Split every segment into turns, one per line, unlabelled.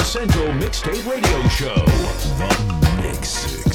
Central Mixtape Radio Show. The Mix Six.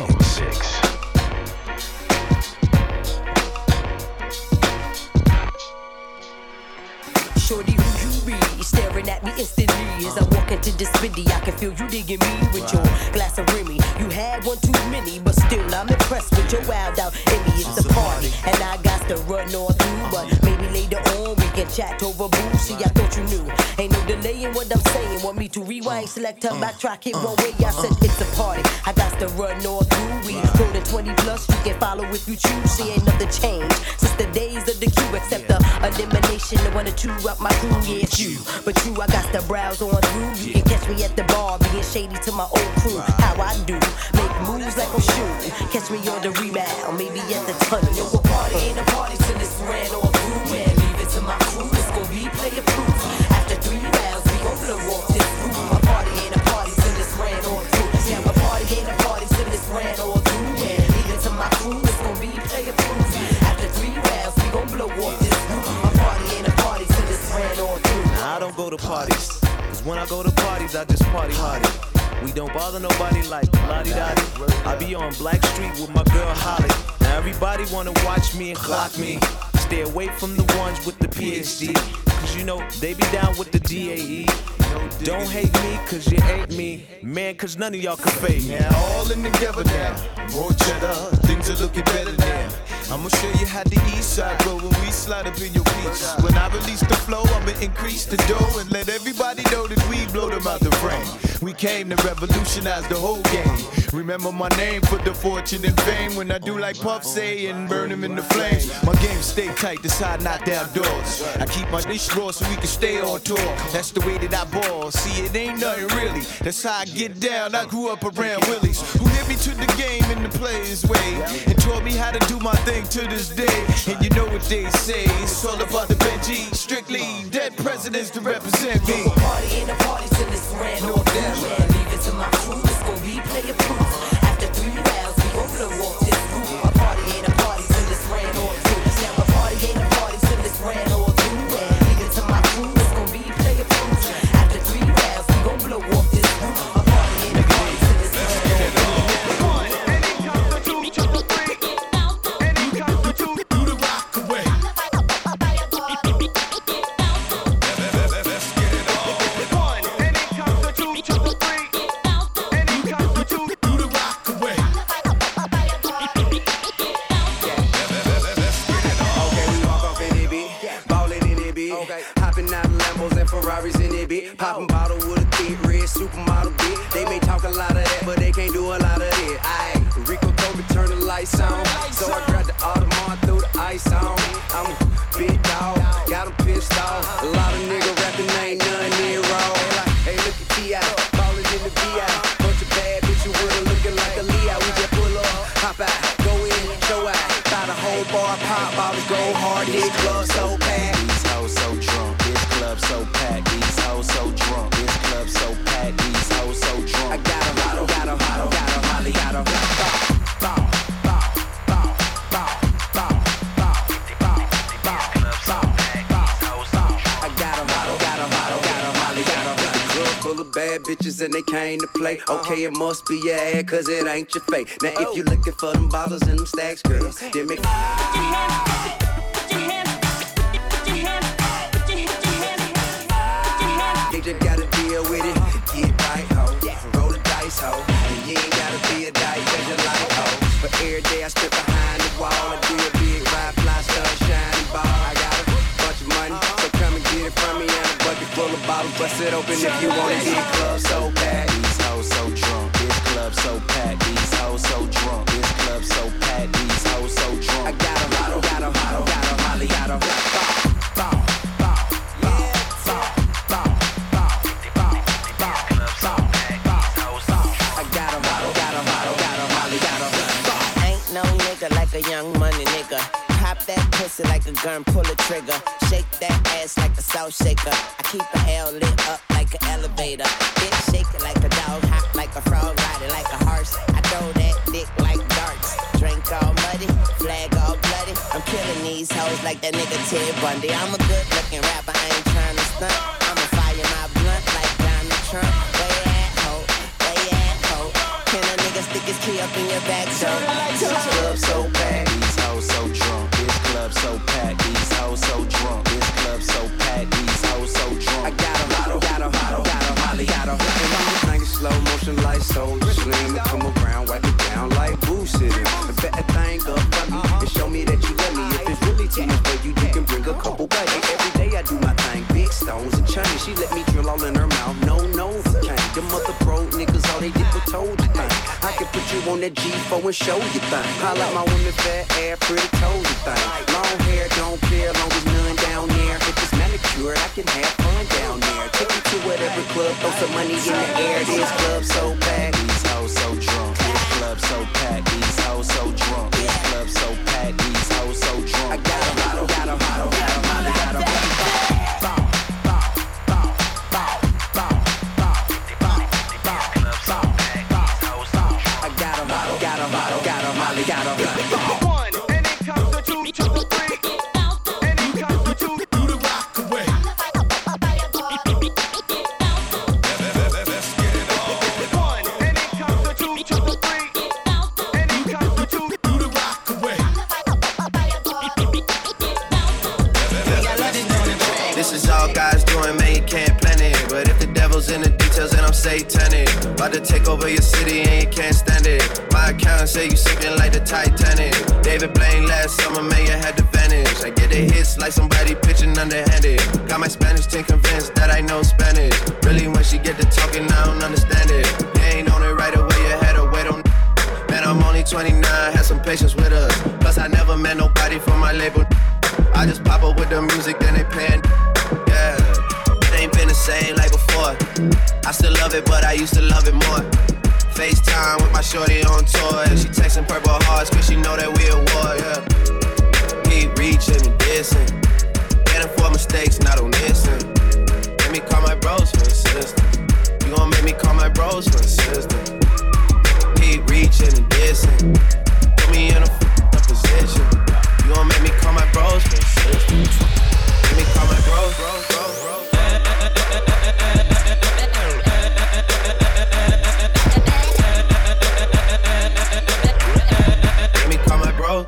Shorty, who you be? Staring at me instantly as I walk into this city. I can feel you digging me with your glass of Remy. You had one too many, but still I'm impressed with your wild out. Amy, it's a party, and I got to run on through. But maybe later on we can chat over boo. See, I thought you knew. Ain't no delay in what I'm saying. Want me to rewind, select, turn back, track it one way. I said it's a party. I got to run on through. We more than 20 plus. You can follow if you choose. See, ain't nothing changed since the days of the queue, except the elimination. The one to chew up my crew, yeah, it's you. But you, I got to browse on through. You can catch me at the bar, being shady to my old crew. How I do, make moves like I'm shooting. Catch me on the rebound, maybe at the tunnel. Yo, a party ain't a party till it's ran on through. Man, leave it to my crew, it's gon' be player proof. After 3 rounds, we gon' blow off this roof. A party ain't a party till it's ran on through. Yeah, a party ain't a party till it's ran on through. Man, leave it to my crew, it's gon' be player proof. After 3 rounds, we gon' blow off this roof. A party ain't a party till it's ran on through.
Now, I don't go to parties, cause when I go to parties, I just party hardy. We don't bother nobody like la-di-da-di. I be on Black Street with my girl Holly. Now everybody wanna watch me and clock me. Stay away from the ones with the PhD, cause you know they be down with the DAE. Don't hate me cause you hate me, man, cause none of y'all can fade me.
Now all in together now, more cheddar, things are looking better now. I'ma show you how the east side roll when we slide up in your beach. When I release the flow, I'ma increase the dough and let everybody know that we blow them out the frame. We came to revolutionize the whole game. Remember my name for the fortune and fame. When I do like Puff say and burn them in the flames. My game stay tight, that's how I knock down doors. I keep my dish raw so we can stay on tour. That's the way that I ball. See, it ain't nothing really. That's how I get down. I grew up around Willies, who hit me to the game in the player's way and taught me how to do my thing to this day. And you know what they say, it's all about the Benji. Strictly dead presidents to represent me.
A party ain't a party till it's ran on through. Man, leave it to my crew, it's gon' be player proof. After 3 rounds, we gon' blow off this roof. A party ain't a party till it's ran on through. Yeah, a party ain't a party till it's ran on through. Man, leave it to my crew, it's gon' be player proof. After 3 rounds, we gon' blow off this roof. A party ain't a party till it's ran on through.
Poppin' bottle with a thick red supermodel bitch. They may talk a lot of that, but they can't do a lot of it. Aye, Rico told me turn the lights on, so I grabbed the Audemars, threw the ice on. I'm a big dog, got 'em pissed off. A lot of nigga rapping, ain't none near raw. Like, hey, look at T.I., ballin' in the V.I. Bunch of bad bitches with her looking like a Leo. We just pull up, hop out, go in, show out. Buy the whole bar, pop bottles, go hard. This club so packed, these hoes so drunk. This club so packed, these hoes so drunk. This club so packed, these hoes so drunk. I got 'em, got 'em, Molly got 'em. Bad bitches and they came to play. Okay, it must be your ad, cause it ain't your fake. Now if you looking for them bottles and them stacks, girls, then make they just gotta deal with it. Get right, ho. Roll the dice, ho. And you ain't gotta be a dice, cause you like, ho. But every day I spit behind the wall and do a big ride, fly, sunshine, ball. I got a bunch of money, so come and get it from me. And a bucket full of bottles, bust it open if you want it. This club so packed, these hoes so drunk. This club so packed, these hoes so drunk. This club so packed, these hoes so drunk. I got 'em, Molly got 'em.
Like a young money nigga, pop that pussy like a gun, pull a trigger, shake that ass like a salt shaker. I keep a L lit up like an elevator, bitch shaking like a dog, hot like a frog, riding like a horse. I throw that dick like darts, drink all muddy, flag all bloody. I'm killing these hoes like that nigga Ted Bundy. I'm a good looking rapper, I ain't trying to stunt. I'ma fire my blunt like Donald trunk. Where you at, ho? Where you at, ho? Can a nigga stick his key up in your back door?
This club so packed, these hoes so drunk. This club so packed, these hoes so drunk. This club so packed, these hoes so drunk. I got 'em, got 'em, got 'em, Holly, got 'em. Think slow motion like Soldier Slim. And come around, wipe it down like Boo City. And bet that thing up for me and show me that you love me. If it's really too much for you, you can bring a couple back. Every day I do my thing, big stones and chains. She let me drill all in her mouth, no for change. Them other pro niggas, all they did was told you thing. I can put you on that G4 and show you thing. I like my women fat air, pretty toes and thing. Long hair, don't care, long as none down there. If it's manicured, I can have fun down there. Take you to whatever club, throw some money in the air. This club so packed, these hoes so drunk. This club so packed, these hoes so drunk. This club so packed, these hoes so drunk. I got 'em, got 'em, got 'em, got 'em, got 'em. Got 'em.
One, and it comes to two, to the three, and it comes to two.
Do the rock away. Let's get it on.
One, and it comes to two, to the three, and it comes to two.
Do the rock away.
This is all God's doing, man, you can't plan it. But if the devil's in the details, then I'm satanic. About to take over your city and you can't stand it. My accountant say you sinking like the Titanic. David Blaine last summer, man, you had to vanish. I get the hits like somebody pitching underhanded. Got my Spanish team convinced that I know Spanish. Really, when she get to talking, I don't understand it. You ain't on it right away, you had to wait on. Man, I'm only 29, had some patience with us. Plus, I never met nobody from my label. I just pop up with the music, then they paying. Yeah, it ain't been the same like before. I still love it, but I used to love it more. FaceTime with my shorty on tour. She texting purple hearts, cause she know that we a war, yeah. Keep reaching and dissing. Getting for mistakes, not on listen. Make me call my bros for assistance. You gon' make me call my bros for assistance. Keep reaching and dissing. Put me in a position. You gon' make me call my bros for assistance. Make me call my bros, bro. Make me call my bro.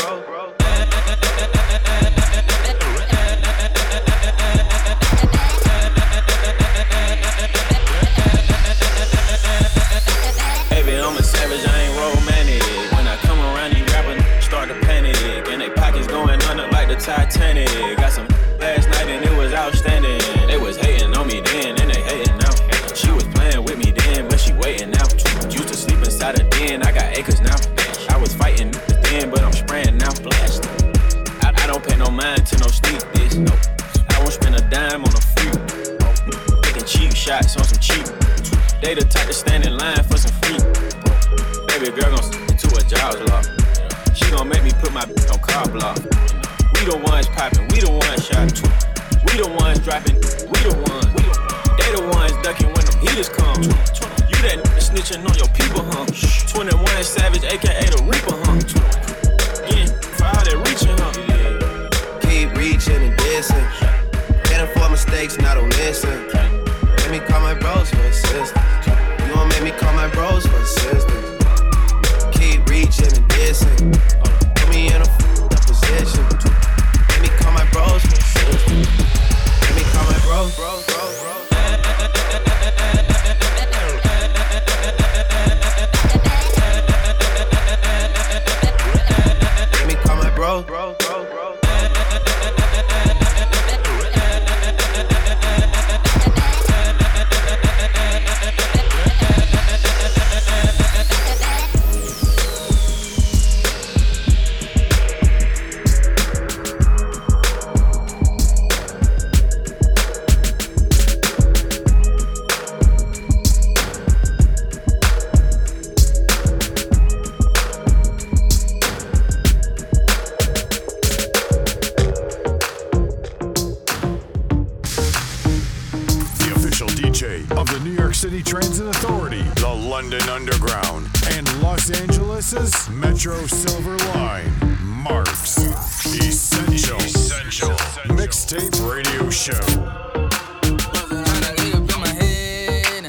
Baby, I'm a savage, I ain't romantic. When I come around, these rappers start to panic. And they pockets going under like the Titanic. Got some last night and it was outstanding. They was hating on me then and they hating now. She was playing with me then, but she waiting now. Used to sleep inside a den, I got acres now. I was fighting then, but I'm spraying now. Blast. I don't pay no mind to no sneak this, no. I won't spend a dime on a freak. Making cheap shots on some cheap. They the type to stand in line for some free. Baby girl gon' stick to a jaws lock. She gon' make me put my bitch on car block. We the ones poppin', we the ones shot. We the ones dropping, we the ones. They the ones ducking when them heaters come. You that snitching on your people, huh? 21 Savage, aka the Reaper, huh? Yeah, for all that reaching, huh? Keep reaching and dissing. Getting for mistakes, not on listen. Make me call my bros for assistance. You gon' make me call my bros for assistance. Keep reaching and dissing. Put me in a position. Make me call my bros for assistance. Make me call my bros, bro. Make me call my bro.
Of the New York City Transit Authority, the London Underground, and Los Angeles' Metro Silver Line, Mark's Essential Mixtape Radio Show.
Lay up in my head,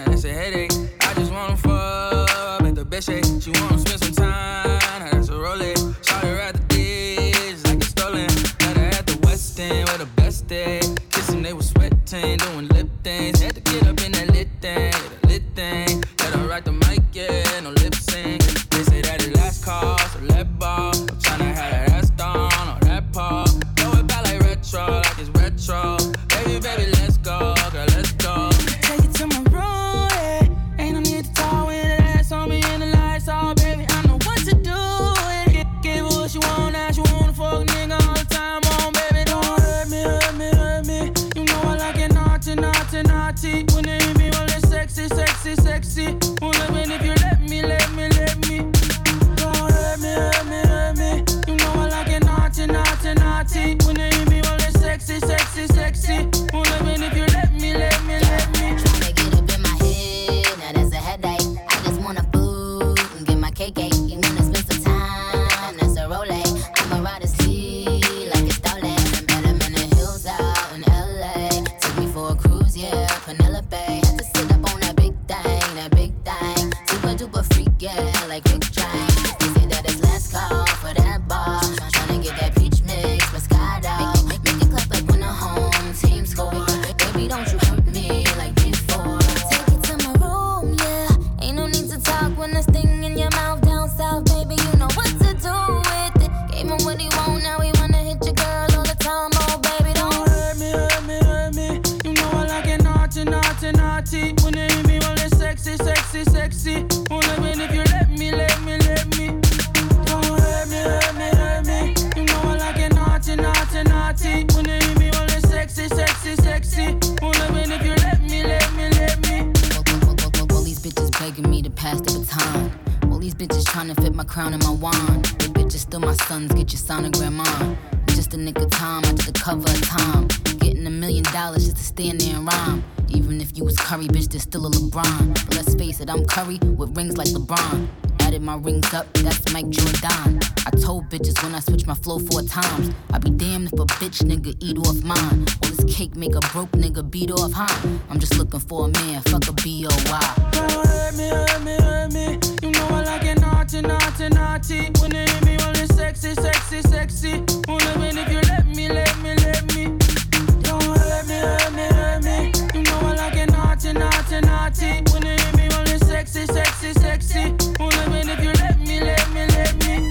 Porsche. She wanna spend some time, that's a Rolex. Shot her at the ditch like it's stolen. Met her at the West End where the best day. Kissing, they was sweating, doing lip things. Had to get up in that lit thing, lit thing. Let her rock the mic, yeah, no lip sync. They say that it last call, so let ball. I'm tryna have that ass down on that paw. Throw it back like retro, like it's retro. Baby, baby, let's go, girl, let's go.
Take it to my room, yeah. Ain't no need to talk with that ass on me in the lights, oh baby, I know what to do. Yeah. Give her what she want, now she wanna fuck nigga all the time, on baby, don't hurt me, hurt me, hurt me. You know I like it naughty, naughty, naughty. When they hit me, well it's sexy, sexy, sexy. Well, I mean, if you let me, let me, let me. Don't hurt me, hurt me, hurt me. You know I like it naughty, naughty, naughty. When they hit me, well it's sexy, sexy, sexy. Well, I mean, if you let me, let me, let me.
Tryna get up in my head, now that's a headache. I just wanna food and get my cake. You wanna spend some time, that's a Rolex. I'ma ride a sea like it's stolen. And bet I'm in the hills out in LA. Take me for a cruise, yeah, Penelope. Had to sit up on that big thing, that big thing. Super duper freak, yeah, like Rick Train. They say that it's last call for that bar. Tryna get that peach mix, Moscato. Make it clap like when the home team score. Baby, don't you hurt me like before. Take it to my room, yeah. Ain't no need to talk when there's thing in your mouth down south, baby. You know what to do with it. Gave him what he want, now he wanna hit your girl all the time, oh baby, don't
hurt me, hurt me, hurt me. You know I like it naughty, naughty, naughty. When they hit me, well it's sexy, sexy, sexy. Well, I mean, if you let me, let me, let me. Don't hurt me, hurt me, hurt me. You know I like it naughty, naughty, naughty. When they hit me, well it's sexy, sexy, sexy. Well, I mean, if you let me, let me, let me.
Well, these bitches begging me to pass the baton. Well, these bitches trying to fit my crown in my wand. They bitches still my sons, get your sonogram on. Just a nick of time, I did the cover of time. Getting $1 million just to stand there and rhyme. Even if you was Curry, bitch, there's still a LeBron. But let's face it, I'm Curry with rings like LeBron. Added my rings up, that's Mike Jordan. I told bitches when I switch my flow 4 times. I be damned if a bitch nigga eat off mine. Well, this cake make a broke nigga beat off, huh? I'm just looking for a man, fuck a B.O.Y.
Don't hurt me, hurt me, hurt me. You know I like it naughty, naughty, naughty. When they hit me, well it's sexy, sexy, sexy. Well, I mean, if you let me, let me, let me. Don't hurt me, hurt me, hurt me. You know I like it naughty, naughty, naughty. When they hit me, well it's sexy, sexy, sexy. Well, I mean, if you let me, let me, let me.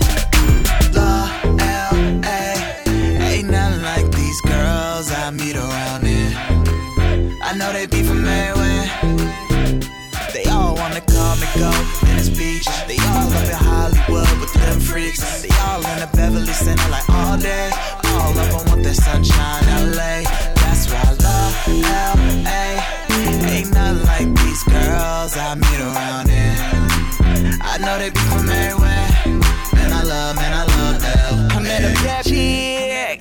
La L.A. Ain't nothing like these girls I meet around here. I know they be from everywhere. They all wanna call me go Venice Beach. They all up in Hollywood with them freaks. They all in the Beverly Center like all day. All of them want that sunshine, LA. That's why I love LA. Ain't nothing like these girls I meet around here. I know they be from everywhere. Man, I love L. I met a bad chick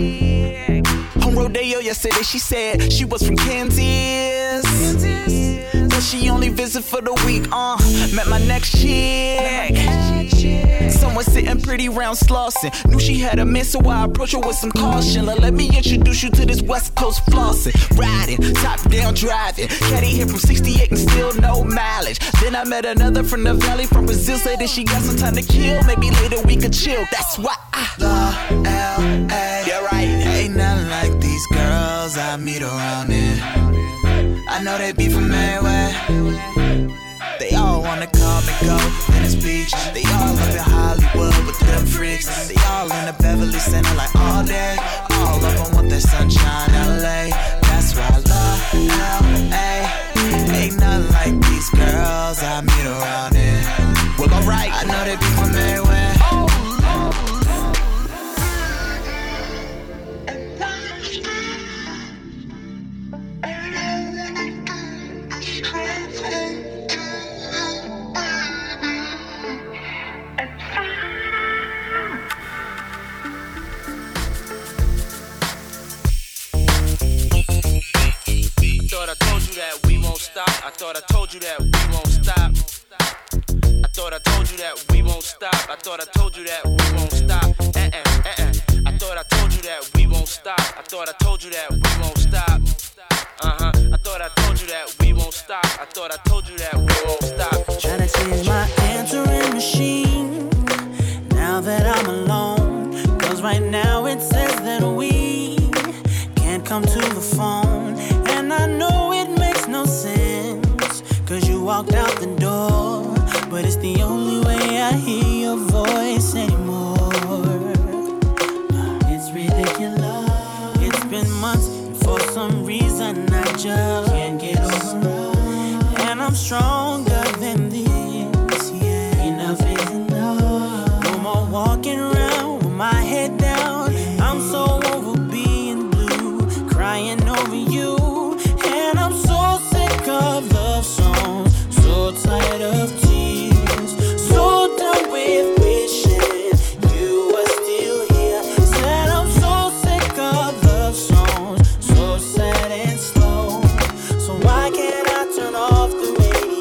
on Rodeo yesterday. She said she was from Kansas, but she only visit for the week. Met my next chick. Someone sitting pretty round Slauson. Knew she had a man, so I approached her with some caution. Let me introduce you to this West Coast flossing. Riding, top down driving. Caddy here from 68 and still no mileage. Then I met another from the valley from Brazil. Said that she got some time to kill. Maybe later we could chill. That's why I love L.A. Yeah, right. Ain't nothing like these girls I meet around here. I know they be from everywhere. They all wanna call me go Venice Beach. They all up in Hollywood with them freaks. They all in the Beverly Center like all day. All of them want that sunshine, LA. That's why I love LA. Ain't nothing like these girls I meet around here. Well, alright, I know they be from everywhere.
I thought I told you that we won't stop. I thought I told you that we won't stop. I thought I told you that we won't stop. I thought I told you that we won't stop. I thought I told you that we won't stop. I thought I told you that we won't stop. I thought I told you that we won't stop.
Tryna change my answer
now that I'm alone. Cause right now it says that we can't come to the phone. And I know it makes no sense, cause you walked out the door. But it's the only way I hear your voice anymore. It's ridiculous. It's been months, and for some reason I just can't get over it. And I'm stronger than this, yeah. Enough is enough. No more walking around with my head down. I'm so over being blue, crying over you. And I'm so sick of love songs, so tired of tears, so done with wishing you were still here. Said I'm so sick of love songs, so sad and slow. So why can't I turn off the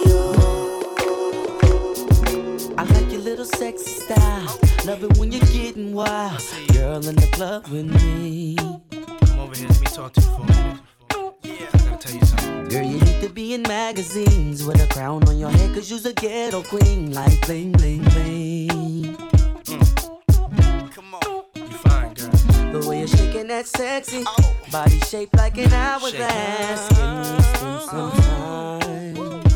radio?
I like your little sexy style. Love it when you're getting wild. Girl in the club with me.
Come over here, let me talk to you for a minute. Yeah, I gotta tell you something.
Girl, you need to be in magazines with a crown on your head, cause you's a ghetto queen, like bling, bling, bling.
Come on, you fine, girl.
The way you're shaking that sexy body shaped like an hourglass. Can we spend some time?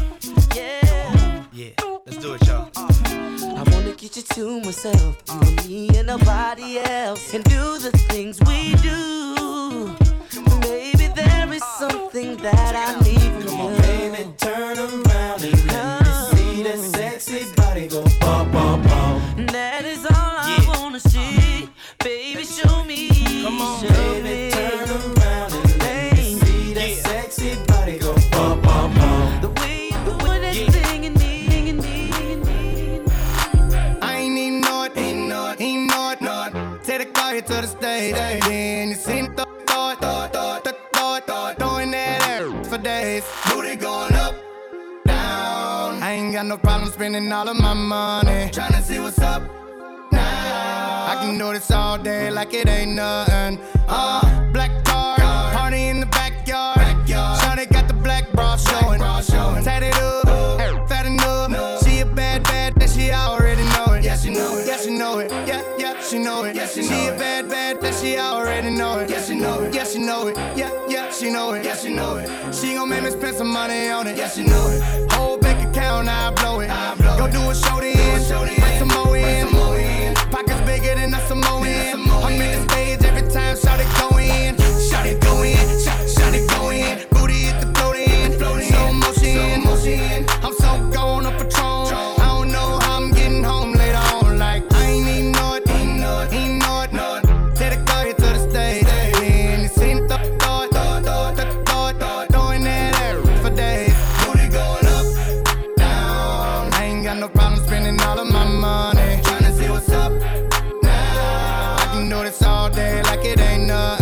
Yeah, let's do it, y'all.
I wanna get you to myself, you and me and nobody else, and do the things we do. Baby, there is something that I need from you.
Come on, baby, turn around and let me see that sexy body go bum, bum, bum.
That is all I wanna see. Baby, show me.
Come on,
show
baby,
me.
turn around and let me see that sexy body go bum, bum, bum.
The way you do that thing in me.
I ain't even know it, Take the car here to the stage, then you seen the throwing that air for days. Booty going up, down. I ain't got no problem spending all of my money, tryna see what's up now. I can do this all day like it ain't nothing. Black car, party in the backyard. Shawty got the black bra showing. Tatted up, fat enough. She a bad, that she already know it. Yeah, she know it. Yeah, she know it. Yeah, she know it. She a bad, that she already know it. Yeah, she know it. Yeah, she know it. Yeah, she know it. Yeah, she know it. She gon' make me spend some money on it. Yeah, she know it. Whole bank account, I blow it. Go do a show then, bring some more in. Pockets bigger than a Samoan. I'm in the stage every time, shout it go in. Shout it go in, shout it go in. Booty hit the float in, slow motion. I'm so gone on Patron. I don't know how I'm getting home later on. Like I ain't even know it. Take the car here to the stage, then you seen the throwing that air for days. Booty going up, down. I ain't got no problem spending all of my money, tryna see what's up now. I can do this all day like it ain't nothing.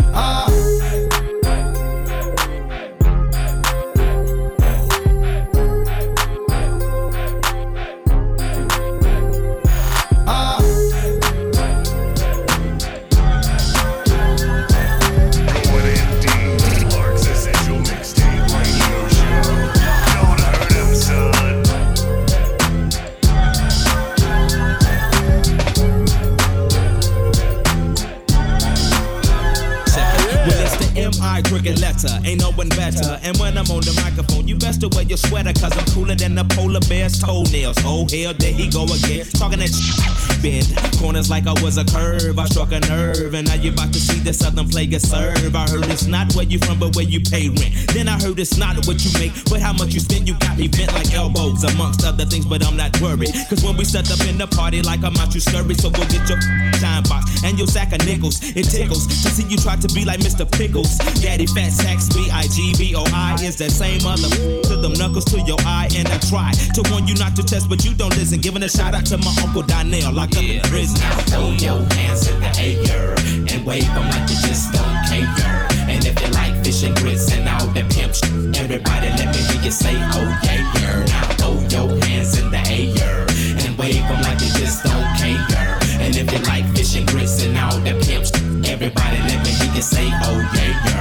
Cricket letter, ain't no one better. And when I'm on the microphone, you best to wear your sweater, cause I'm cooler than the polar bear's toenails. Oh hell, there he go again, talking that bend corners like I was a curve. I struck a nerve, and now you about to see the southern player serve. I heard it's not where you from, but where you pay rent. Then I heard it's not what you make, but how much you spend. You got me bent like elbows, amongst other things, but I'm not worried, cause when we set up in the party like I'm out, you scurry. So go get your time box and your sack of nickels. It tickles to see you try to be like Mr. Pickles. Daddy Fat Sacks, BIGBOI is that same other to them knuckles to your eye. And I try to warn you not to test, but you don't listen. Giving a shout out to my Uncle Donnell, locked up in prison.
Now throw your hands in the air and wave them like you just don't care. And if you like fish and grits and all that pimp shit, everybody let me hear you say, oh yeah. Now throw your hands in the air and wave them like you just don't care. And if you like fish and grits and all that pimp shit, everybody let me hear you say, oh yeah.